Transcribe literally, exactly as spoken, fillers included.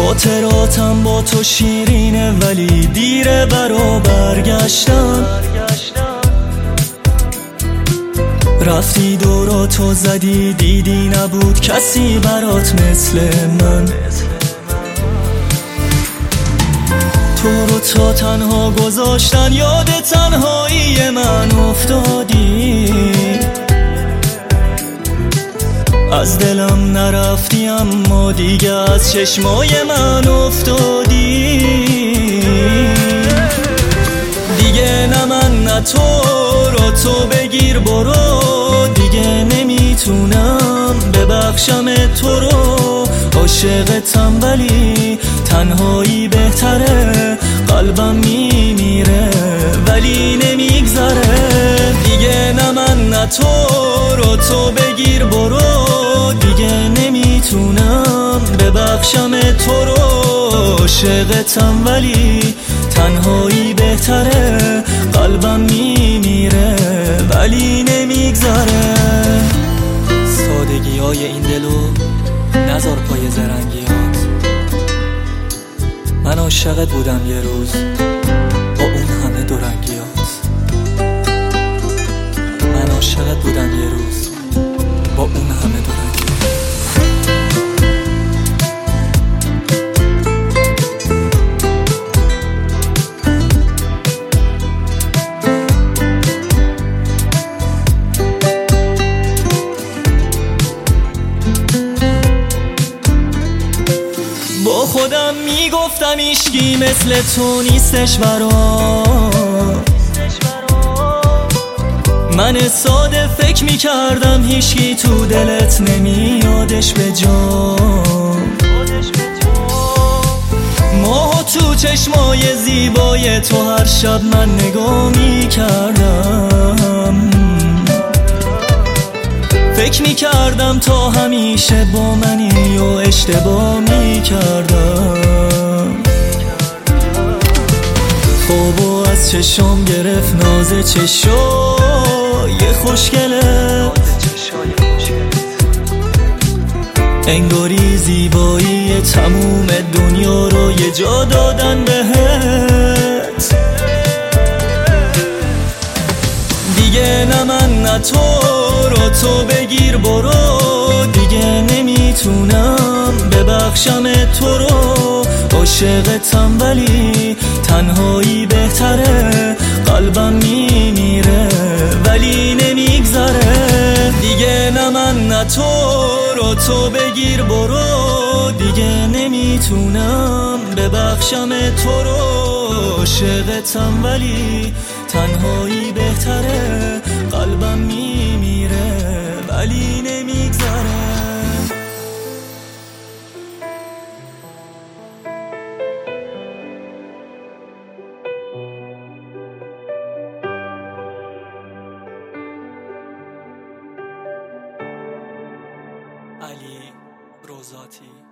خاطراتم با تو شیرینه ولی دیره برا برگشتن. رفتی دوراتو زدی دیدی نبود کسی برات مثل من. تو رو تا تنها گذاشتن یاد تنهایی من افتادی. از دلم نرفتی اما دیگه از چشمای من افتادی. دیگه نه من نه تو رو تو بگیر برو. دیگه نمیتونم ببخشم تو رو. عاشقتم ولی تنهایی بهتره. قلبم میمیره ولی نمیگذره. دیگه نه من نه تو رو تو بگیر برو. دیگه نمیتونم ببخشم تو رو. عاشقتم ولی تنهایی بهتره. قلبم میمیره ولی نمیگذره. سادگی های این دلو نذار پای زرنگیات. من عاشقت بودم یه روز با اون همه دورنگیات. من عاشقت بودم یه روز با اون همه دورنگیات. با خودم میگفتم هیچکی مثل تو نیستش برام. من ساده فکر میکردم هیچکی تو دلت نمیادش به جام. ماهو تو چشمای زیبای تو هر شب من نگاه میکردم. فکر میکردم تا همیشه با منی و اشتباه میکردم. خوابو از چشام گرفت ناز چشای خوشگلت. انگاری زیبایی تموم دنیا رو یه جا دادن بهت. دیگه نه من نه تو رو تو بگیر برو. دیگه نمیتونم ببخشم تو رو. عاشقتم ولی تنهایی بهتره. قلبم میمیره ولی نمیگذره. دیگه نه من نه تو رو تو بگیر برو. دیگه نمیتونم ببخشم تو رو. عاشقتم ولی تنهایی بهتره. قلبم میمیره ولی نمیگذره. علی روزاتی.